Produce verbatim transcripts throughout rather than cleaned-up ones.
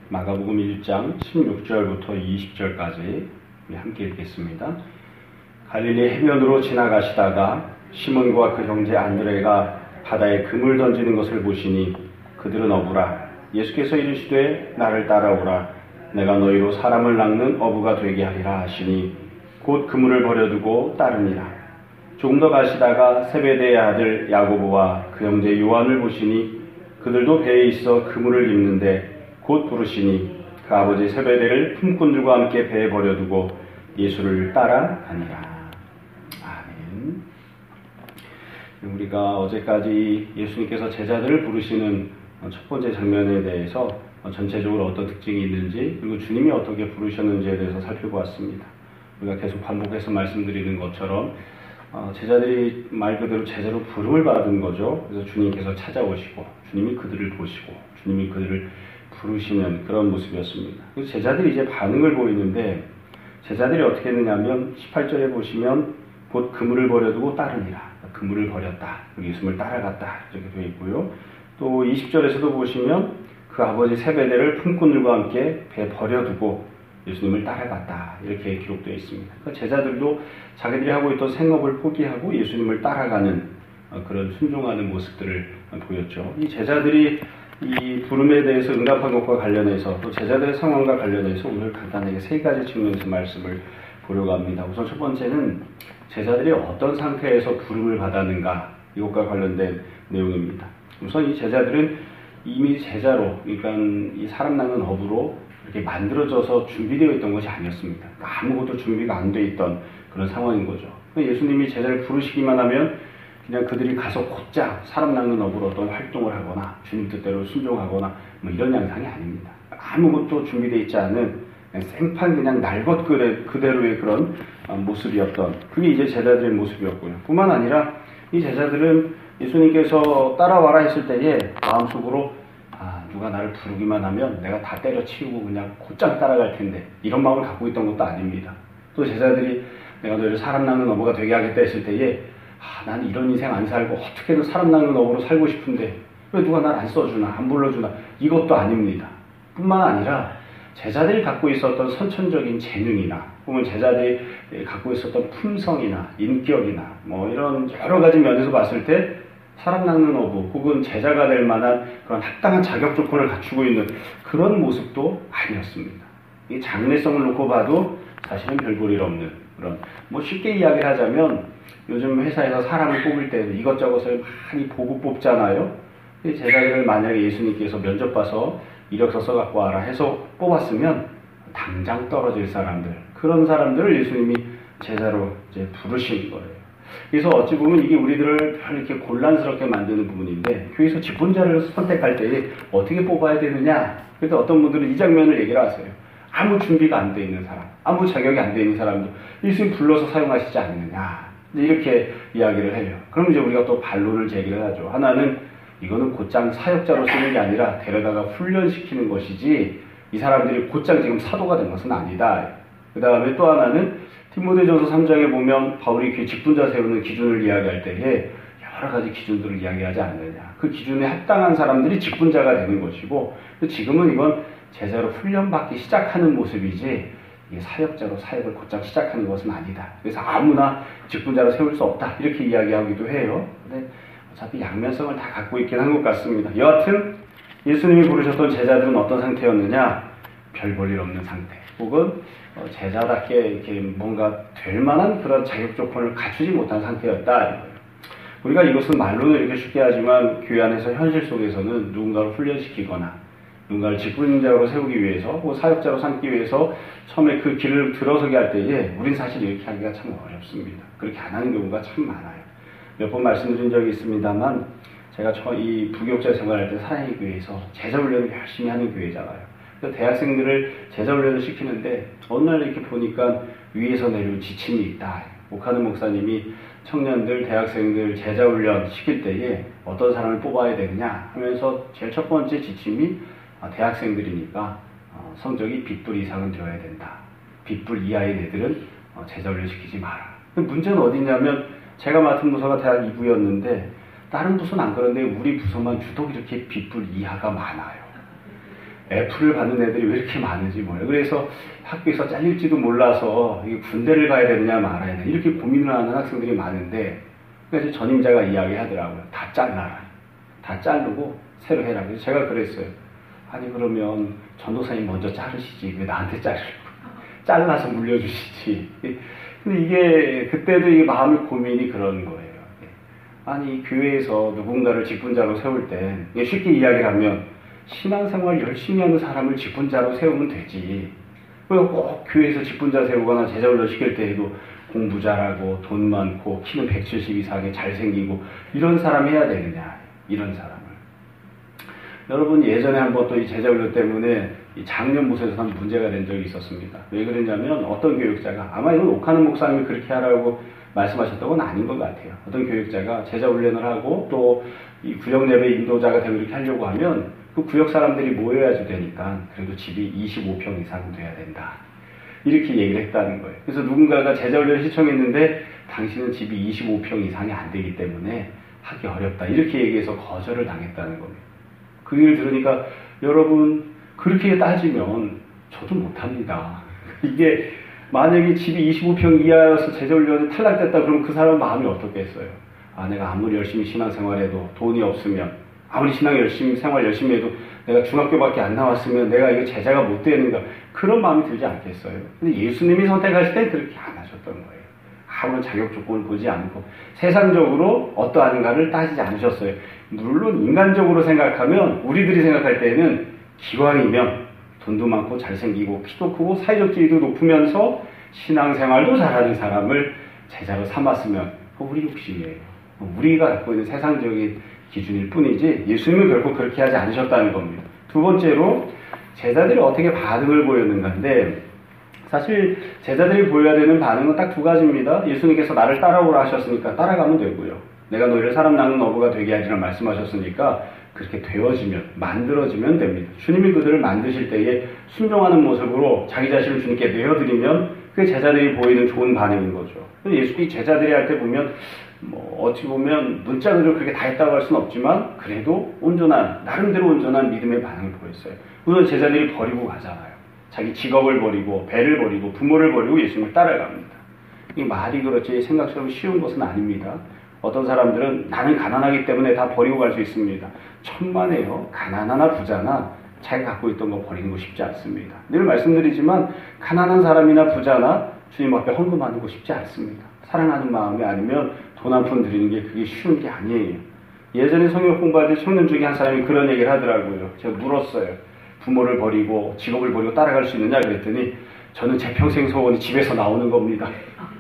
마가복음 일 장 십육 절부터 이십 절까지 함께 읽겠습니다. 갈릴리 해변으로 지나가시다가 시몬과 그 형제 안드레가 바다에 그물 던지는 것을 보시니 그들은 어부라. 예수께서 이르시되 나를 따라오라. 내가 너희로 사람을 낚는 어부가 되게 하리라 하시니 곧 그물을 버려두고 따르니라. 조금 더 가시다가 세베대의 아들 야고보와 그 형제 요한을 보시니 그들도 배에 있어 그물을 깁는데 곧 부르시니 그 아버지 세베대를 품꾼들과 함께 배에 버려두고 예수를 따라가니라. 아멘. 우리가 어제까지 예수님께서 제자들을 부르시는 첫 번째 장면에 대해서 전체적으로 어떤 특징이 있는지, 그리고 주님이 어떻게 부르셨는지에 대해서 살펴보았습니다. 우리가 계속 반복해서 말씀드리는 것처럼 제자들이 말 그대로 제자로 부름을 받은 거죠. 그래서 주님께서 찾아오시고 주님이 그들을 보시고 주님이 그들을 부르시는 그런 모습이었습니다. 그래서 제자들이 이제 반응을 보이는데, 제자들이 어떻게 했느냐면 십팔 절에 보시면 곧 그물을 버려두고 따르니라. 그물을 버렸다. 예수님을 따라갔다. 이렇게 되어 있고요. 또 이십 절에서도 보시면 그 아버지 세베대를 품꾼들과 함께 배 버려두고 예수님을 따라갔다. 이렇게 기록되어 있습니다. 그러니까 제자들도 자기들이 하고 있던 생업을 포기하고 예수님을 따라가는 그런 순종하는 모습들을 보였죠. 이 제자들이 이 부름에 대해서 응답한 것과 관련해서, 또 제자들의 상황과 관련해서 오늘 간단하게 세 가지 측면에서 말씀을 보려고 합니다. 우선 첫 번째는 제자들이 어떤 상태에서 부름을 받았는가, 이것과 관련된 내용입니다. 우선 이 제자들은 이미 제자로, 그러니까 이 사람 낚는 어부로 이렇게 만들어져서 준비되어 있던 것이 아니었습니다. 아무것도 준비가 안 돼 있던 그런 상황인 거죠. 예수님이 제자를 부르시기만 하면 그냥 그들이 가서 곧장 사람 낚는 업으로 어떤 활동을 하거나 주님 뜻대로 순종하거나 뭐 이런 양상이 아닙니다. 아무것도 준비되어 있지 않은 그냥 생판 그냥 날 것 그대로의 그런 모습이었던, 그게 이제 제자들의 모습이었고요. 뿐만 아니라 이 제자들은 예수님께서 따라와라 했을 때에 마음속으로 아, 누가 나를 부르기만 하면 내가 다 때려치우고 그냥 곧장 따라갈 텐데, 이런 마음을 갖고 있던 것도 아닙니다. 또 제자들이 내가 너희를 사람 낚는 어부가 되게 하겠다 했을 때에 아, 나는 이런 인생 안 살고 어떻게든 사람 낚는 어부로 살고 싶은데 왜 누가 날 안 써주나, 안 불러주나, 이것도 아닙니다. 뿐만 아니라 제자들이 갖고 있었던 선천적인 재능이나 혹은 제자들이 갖고 있었던 품성이나 인격이나 뭐 이런 여러 가지 면에서 봤을 때 사람 낚는 어부 혹은 제자가 될 만한 그런 합당한 자격 조건을 갖추고 있는 그런 모습도 아니었습니다. 이 장래성을 놓고 봐도 사실은 별 볼일 없는 그런, 뭐 쉽게 이야기를 하자면 요즘 회사에서 사람을 뽑을 때 이것저것을 많이 보고 뽑잖아요. 제자들을 만약에 예수님께서 면접 봐서 이력서 써갖고 와라 해서 뽑았으면 당장 떨어질 사람들, 그런 사람들을 예수님이 제자로 이제 부르신 거예요. 그래서 어찌 보면 이게 우리들을 이렇게 곤란스럽게 만드는 부분인데, 교회에서 직분자를 선택할 때 어떻게 뽑아야 되느냐. 그래서 어떤 분들은 이 장면을 얘기를 하세요. 아무 준비가 안 돼 있는 사람, 아무 자격이 안 돼 있는 사람도 예수님 불러서 사용하시지 않느냐. 이렇게 이야기를 해요. 그럼 이제 우리가 또 반론을 제기를 하죠. 하나는 이거는 곧장 사역자로 쓰는 게 아니라 데려다가 훈련시키는 것이지 이 사람들이 곧장 지금 사도가 된 것은 아니다. 그 다음에 또 하나는 디모데전서 삼 장에 보면 바울이 그 직분자 세우는 기준을 이야기할 때에 여러 가지 기준들을 이야기하지 않느냐. 그 기준에 합당한 사람들이 직분자가 되는 것이고, 지금은 이건 제자로 훈련받기 시작하는 모습이지 이게 사역자로 사역을 곧장 시작하는 것은 아니다. 그래서 아무나 직분자로 세울 수 없다. 이렇게 이야기하기도 해요. 근데 어차피 양면성을 다 갖고 있긴 한 것 같습니다. 여하튼 예수님이 부르셨던 제자들은 어떤 상태였느냐? 별 볼일 없는 상태. 혹은 제자답게 이렇게 뭔가 될 만한 그런 자격 조건을 갖추지 못한 상태였다. 우리가 이것은 말로는 이렇게 쉽게 하지만 교회 안에서 현실 속에서는 누군가를 훈련시키거나 누군가를 직분자로 세우기 위해서 혹은 사역자로 삼기 위해서 처음에 그 길을 들어서게 할 때에 우린 사실 이렇게 하기가 참 어렵습니다. 그렇게 안 하는 경우가 참 많아요. 몇 번 말씀드린 적이 있습니다만, 제가 이 부교육자 생활할 때 사랑의 교회에서 제자훈련을 열심히 하는 교회잖아요. 그래서 대학생들을 제자훈련을 시키는데 어느 날 이렇게 보니까 위에서 내려온 지침이 있다. 목하는 목사님이 청년들, 대학생들 제자훈련 시킬 때에 어떤 사람을 뽑아야 되느냐 하면서 제일 첫 번째 지침이 대학생들이니까 성적이 빗불 이상은 되어야 된다. 빗불 이하의 애들은 제자훈련 시키지 마라. 문제는 어디냐면 제가 맡은 부서가 대학 이 부였는데 다른 부서는 안 그런데 우리 부서만 유독 이렇게 빗불 이하가 많아요. F를 받는 애들이 왜 이렇게 많은지 몰라요. 그래서 학교에서 잘릴지도 몰라서 군대를 가야 되느냐 말아야 되느냐 이렇게 고민을 하는 학생들이 많은데, 그래서 전임자가 이야기하더라고요. 다 잘라라. 다 자르고 새로 해라. 그래서 제가 그랬어요. 아니 그러면 전도사님 먼저 자르시지 왜 나한테 자르고 잘라서 물려주시지. 근데 이게 그때도 이 마음의 고민이 그런 거예요. 아니 교회에서 누군가를 직분자로 세울 때 쉽게 이야기를 하면 신앙생활 열심히 하는 사람을 직분자로 세우면 되지. 왜 꼭 교회에서 직분자 세우거나 제자훈련 시킬 때에도 공부 잘하고 돈 많고 키는 백칠십 이상에 잘생기고 이런 사람 해야 되느냐. 이런 사람을. 여러분 예전에 한번 또 이 제자훈련 때문에 이 장년부서에서 한 문제가 된 적이 있었습니다. 왜 그랬냐면 어떤 교육자가, 아마 이건 옥하는 목사님이 그렇게 하라고 말씀하셨던 건 아닌 것 같아요. 어떤 교육자가 제자훈련을 하고 또 이 구역예배 인도자가 되고 이렇게 하려고 하면 그 구역 사람들이 모여야지 되니까 그래도 집이 이십오 평 이상 돼야 된다. 이렇게 얘기를 했다는 거예요. 그래서 누군가가 제자훈련을 시청했는데 당신은 집이 이십오 평 이상이 안 되기 때문에 하기 어렵다. 이렇게 얘기해서 거절을 당했다는 겁니다. 그 얘기를 들으니까 여러분 그렇게 따지면 저도 못합니다. 이게 만약에 집이 이십오 평 이하여서 제자훈련에 탈락됐다 그러면 그 사람 마음이 어떻겠어요? 아 내가 아무리 열심히 신앙생활해도 돈이 없으면, 아무리 신앙 열심히 생활 열심히 해도 내가 중학교밖에 안 나왔으면 내가 이거 제자가 못 되는가, 그런 마음이 들지 않겠어요? 근데 예수님이 선택하실 때 그렇게 안 하셨던 거예요. 아무런 자격 조건을 보지 않고 세상적으로 어떠한가를 따지지 않으셨어요. 물론 인간적으로 생각하면 우리들이 생각할 때는 기왕이면 돈도 많고 잘생기고 키도 크고 사회적 지위도 높으면서 신앙생활도 잘하는 사람을 제자로 삼았으면 그거 우리 욕심이에요. 우리가 갖고 있는 세상적인 기준일 뿐이지 예수님은 결코 그렇게 하지 않으셨다는 겁니다. 두 번째로 제자들이 어떻게 반응을 보였는가인데, 사실 제자들이 보여야 되는 반응은 딱 두 가지입니다. 예수님께서 나를 따라오라 하셨으니까 따라가면 되고요. 내가 너희를 사람 낳는 어부가 되게 하리라 말씀하셨으니까 그렇게 되어지면, 만들어지면 됩니다. 주님이 그들을 만드실 때에 순종하는 모습으로 자기 자신을 주님께 내어드리면 그게 제자들이 보이는 좋은 반응인 거죠. 예수님이 제자들이 할 때 보면 뭐 어찌 보면 문자들을 그렇게 다 했다고 할 수는 없지만 그래도 온전한, 나름대로 온전한 믿음의 반응을 보였어요. 우선 제자들이 버리고 가잖아요. 자기 직업을 버리고 배를 버리고 부모를 버리고 예수님을 따라갑니다. 이 말이 그렇지 생각처럼 쉬운 것은 아닙니다. 어떤 사람들은 나는 가난하기 때문에 다 버리고 갈 수 있습니다. 천만에요. 가난하나 부자나 자기가 갖고 있던 거 버리는 거 쉽지 않습니다. 늘 말씀드리지만 가난한 사람이나 부자나 주님 앞에 헌금하는 거 쉽지 않습니다. 사랑하는 마음이 아니면 돈 한 푼 드리는 게 그게 쉬운 게 아니에요. 예전에 성경 공부할 때 청년 중에 한 사람이 그런 얘기를 하더라고요. 제가 물었어요. 부모를 버리고 직업을 버리고 따라갈 수 있느냐 그랬더니 저는 제 평생 소원이 집에서 나오는 겁니다.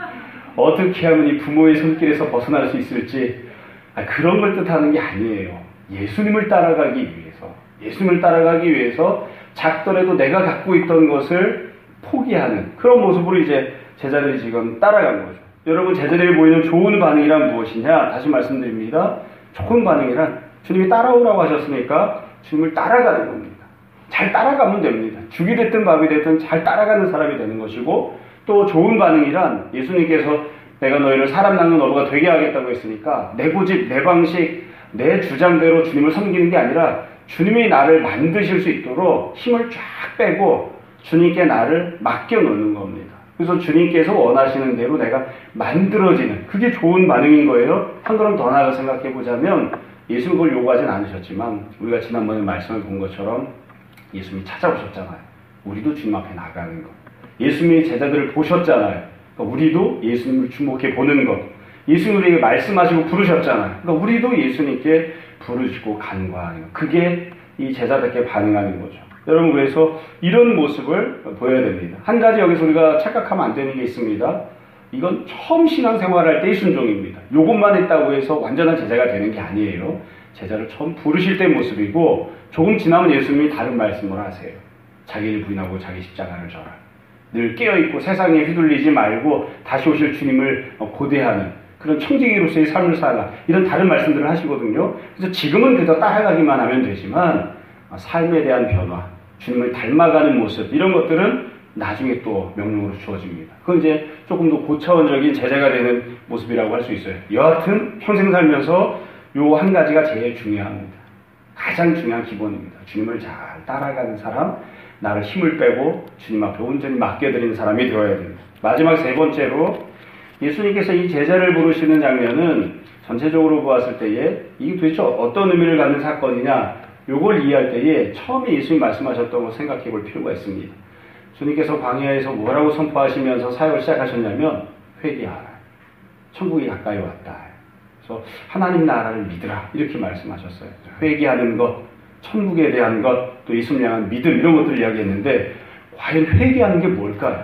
어떻게 하면 이 부모의 손길에서 벗어날 수 있을지, 아, 그런 걸 뜻하는 게 아니에요. 예수님을 따라가기 위해서, 예수님을 따라가기 위해서 작더라도 내가 갖고 있던 것을 포기하는 그런 모습으로 이제 제자들이 지금 따라간 거죠. 여러분 제자들이 보이는 좋은 반응이란 무엇이냐? 다시 말씀드립니다. 좋은 반응이란 주님이 따라오라고 하셨으니까 주님을 따라가는 겁니다. 잘 따라가면 됩니다. 죽이 됐든 밥이 됐든 잘 따라가는 사람이 되는 것이고, 또 좋은 반응이란 예수님께서 내가 너희를 사람 낳는 어부가 되게 하겠다고 했으니까 내 고집, 내 방식, 내 주장대로 주님을 섬기는 게 아니라 주님이 나를 만드실 수 있도록 힘을 쫙 빼고 주님께 나를 맡겨놓는 겁니다. 그래서 주님께서 원하시는 대로 내가 만들어지는, 그게 좋은 반응인 거예요. 한 걸음 더 나아가 생각해보자면 예수님 그걸 요구하진 않으셨지만 우리가 지난번에 말씀을 본 것처럼 예수님이 찾아오셨잖아요. 우리도 주님 앞에 나가는 것. 예수님이 제자들을 보셨잖아요. 그러니까 우리도 예수님을 주목해 보는 것. 예수님 우리에게 말씀하시고 부르셨잖아요. 그러니까 우리도 예수님께 부르시고 간구하는 것. 그게 이 제자들께 반응하는 거죠. 여러분 그래서 이런 모습을 보여야 됩니다. 한 가지 여기서 우리가 착각하면 안 되는 게 있습니다. 이건 처음 신앙생활할 때의 순종입니다. 요것만 했다고 해서 완전한 제자가 되는 게 아니에요. 제자를 처음 부르실 때 모습이고, 조금 지나면 예수님이 다른 말씀을 하세요. 자기를 부인하고 자기 십자가를 져라. 늘 깨어있고 세상에 휘둘리지 말고 다시 오실 주님을 고대하는 그런 청지기로서의 삶을 살라. 이런 다른 말씀들을 하시거든요. 그래서 지금은 그저 따라가기만 하면 되지만 삶에 대한 변화, 주님을 닮아가는 모습, 이런 것들은 나중에 또 명령으로 주어집니다. 그건 이제 조금 더 고차원적인 제자가 되는 모습이라고 할 수 있어요. 여하튼 평생 살면서 요 한 가지가 제일 중요합니다. 가장 중요한 기본입니다. 주님을 잘 따라가는 사람, 나를 힘을 빼고 주님 앞에 온전히 맡겨드리는 사람이 되어야 됩니다. 마지막 세 번째로 예수님께서 이 제자를 부르시는 장면은 전체적으로 보았을 때에 이게 도대체 어떤 의미를 갖는 사건이냐, 요걸 이해할 때에 처음에 예수님이 말씀하셨던 걸 생각해 볼 필요가 있습니다. 주님께서 광야에서 뭐라고 선포하시면서 사역을 시작하셨냐면 회개하라, 천국이 가까이 왔다. 그래서 하나님 나라를 믿으라 이렇게 말씀하셨어요. 회개하는 것, 천국에 대한 것, 또 예수님을 향한 믿음, 이런 것들을 이야기했는데 과연 회개하는 게 뭘까요?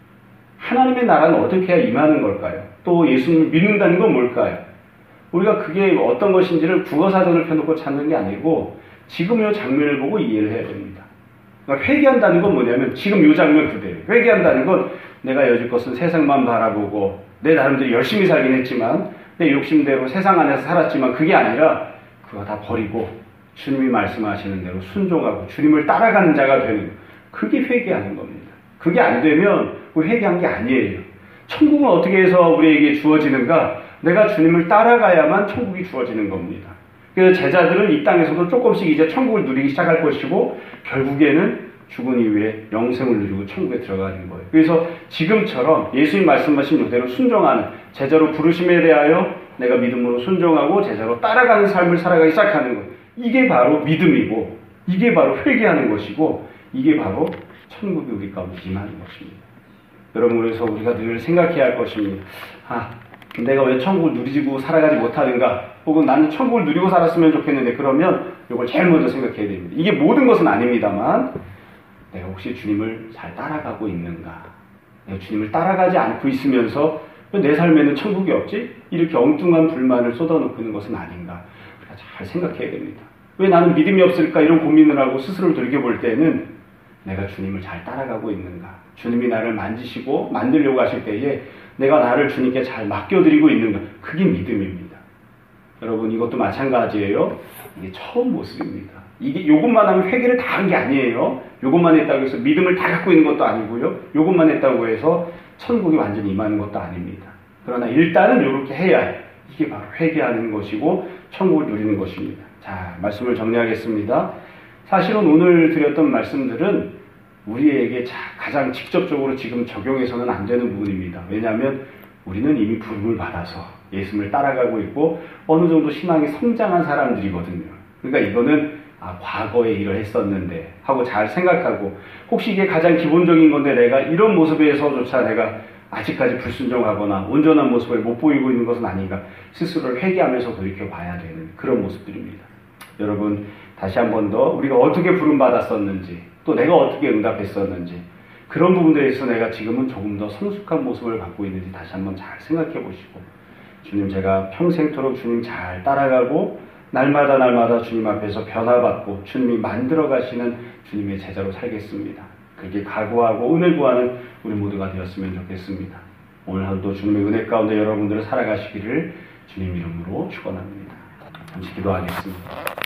하나님의 나라는 어떻게 해야 임하는 걸까요? 또 예수님을 믿는다는 건 뭘까요? 우리가 그게 어떤 것인지를 국어사전을 펴놓고 찾는 게 아니고 지금 이 장면을 보고 이해를 해야 됩니다. 그러니까 회개한다는 건 뭐냐면 지금 이 장면 그대로. 회개한다는 건 내가 여지껏은 세상만 바라보고 내 나름대로 열심히 살긴 했지만 내 욕심대로 세상 안에서 살았지만 그게 아니라 그거 다 버리고 주님이 말씀하시는 대로 순종하고 주님을 따라가는 자가 되는 거. 그게 회개하는 겁니다. 그게 안 되면 회개한 게 아니에요. 천국은 어떻게 해서 우리에게 주어지는가? 내가 주님을 따라가야만 천국이 주어지는 겁니다. 그래서 제자들은 이 땅에서도 조금씩 이제 천국을 누리기 시작할 것이고 결국에는 죽은 이후에 영생을 누리고 천국에 들어가는 거예요. 그래서 지금처럼 예수님 말씀하신 이대로 순종하는 제자로 부르심에 대하여 내가 믿음으로 순종하고 제자로 따라가는 삶을 살아가기 시작하는 거예요. 이게 바로 믿음이고 이게 바로 회개하는 것이고 이게 바로 천국이 우리 가운데 임하는 것입니다. 여러분, 그래서 우리가 늘 생각해야 할 것입니다. 아, 내가 왜 천국을 누리고 살아가지 못하는가? 혹은 나는 천국을 누리고 살았으면 좋겠는데, 그러면 이걸 제일 먼저 생각해야 됩니다. 이게 모든 것은 아닙니다만 내가 혹시 주님을 잘 따라가고 있는가? 내가 주님을 따라가지 않고 있으면서 내 삶에는 천국이 없지? 이렇게 엉뚱한 불만을 쏟아놓고 있는 것은 아닌가? 우리가 잘 생각해야 됩니다. 왜 나는 믿음이 없을까? 이런 고민을 하고 스스로를 돌이켜볼 때는 내가 주님을 잘 따라가고 있는가? 주님이 나를 만지시고 만들려고 하실 때에 내가 나를 주님께 잘 맡겨드리고 있는가? 그게 믿음입니다. 여러분, 이것도 마찬가지예요. 이게 처음 모습입니다. 이게 요것만 하면 회개를 다 한 게 아니에요. 요것만 했다고 해서 믿음을 다 갖고 있는 것도 아니고요. 요것만 했다고 해서 천국이 완전히 임하는 것도 아닙니다. 그러나 일단은 이렇게 해야 이게 바로 회개하는 것이고 천국을 누리는 것입니다. 자, 말씀을 정리하겠습니다. 사실은 오늘 드렸던 말씀들은 우리에게 가장 직접적으로 지금 적용해서는 안 되는 부분입니다. 왜냐하면 우리는 이미 부름을 받아서 예수님을 따라가고 있고 어느 정도 신앙이 성장한 사람들이거든요. 그러니까 이거는 아, 과거에 일을 했었는데 하고 잘 생각하고 혹시 이게 가장 기본적인 건데 내가 이런 모습에서조차 내가 아직까지 불순종하거나 온전한 모습을 못 보이고 있는 것은 아닌가 스스로를 회개하면서 돌이켜봐야 되는 그런 모습들입니다. 여러분, 다시 한 번 더 우리가 어떻게 부름받았었는지 또 내가 어떻게 응답했었는지 그런 부분들에 있어서 내가 지금은 조금 더 성숙한 모습을 갖고 있는지 다시 한번 잘 생각해 보시고 주님, 제가 평생토록 주님 잘 따라가고 날마다 날마다 주님 앞에서 변화받고 주님이 만들어 가시는 주님의 제자로 살겠습니다. 그렇게 각오하고 은혜 구하는 우리 모두가 되었으면 좋겠습니다. 오늘 하루도 주님의 은혜 가운데 여러분들을 살아가시기를 주님 이름으로 축원합니다. 잠시 기도하겠습니다.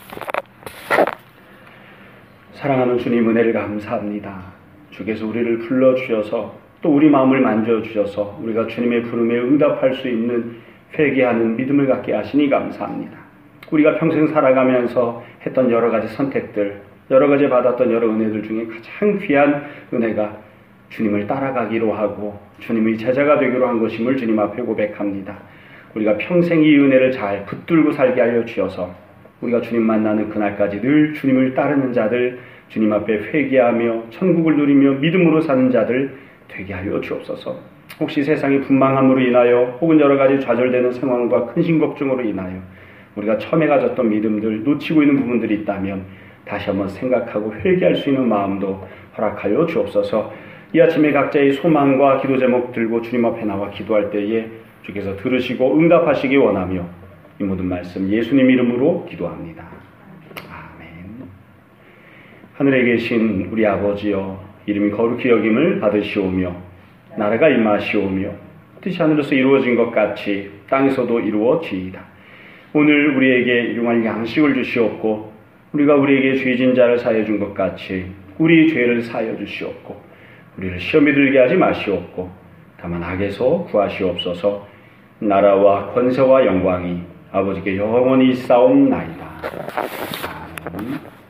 사랑하는 주님, 은혜를 감사합니다. 주께서 우리를 불러주셔서 또 우리 마음을 만져주셔서 우리가 주님의 부름에 응답할 수 있는 회개하는 믿음을 갖게 하시니 감사합니다. 우리가 평생 살아가면서 했던 여러 가지 선택들, 여러 가지 받았던 여러 은혜들 중에 가장 귀한 은혜가 주님을 따라가기로 하고 주님의 제자가 되기로 한 것임을 주님 앞에 고백합니다. 우리가 평생 이 은혜를 잘 붙들고 살게 하여 주셔서 우리가 주님 만나는 그날까지 늘 주님을 따르는 자들, 주님 앞에 회개하며 천국을 누리며 믿음으로 사는 자들 되게 하여 주옵소서. 혹시 세상의 분망함으로 인하여 혹은 여러 가지 좌절되는 상황과 큰 심걱정으로 인하여 우리가 처음에 가졌던 믿음들 놓치고 있는 부분들이 있다면 다시 한번 생각하고 회개할 수 있는 마음도 허락하여 주옵소서. 이 아침에 각자의 소망과 기도 제목 들고 주님 앞에 나와 기도할 때에 주께서 들으시고 응답하시기 원하며 이 모든 말씀 예수님 이름으로 기도합니다. 아멘. 하늘에 계신 우리 아버지여, 이름이 거룩히 여김을 받으시오며 나라가 임하시오며 뜻이 하늘에서 이루어진 것 같이 땅에서도 이루어지이다. 오늘 우리에게 일용할 양식을 주시옵고 우리가 우리에게 죄진 자를 사하여 준 것 같이 우리 죄를 사하여 주시옵고 우리를 시험에 들게 하지 마시옵고 다만 악에서 구하시옵소서. 나라와 권세와 영광이 아버지께 영원히 있사옵나이다. 아멘. 음.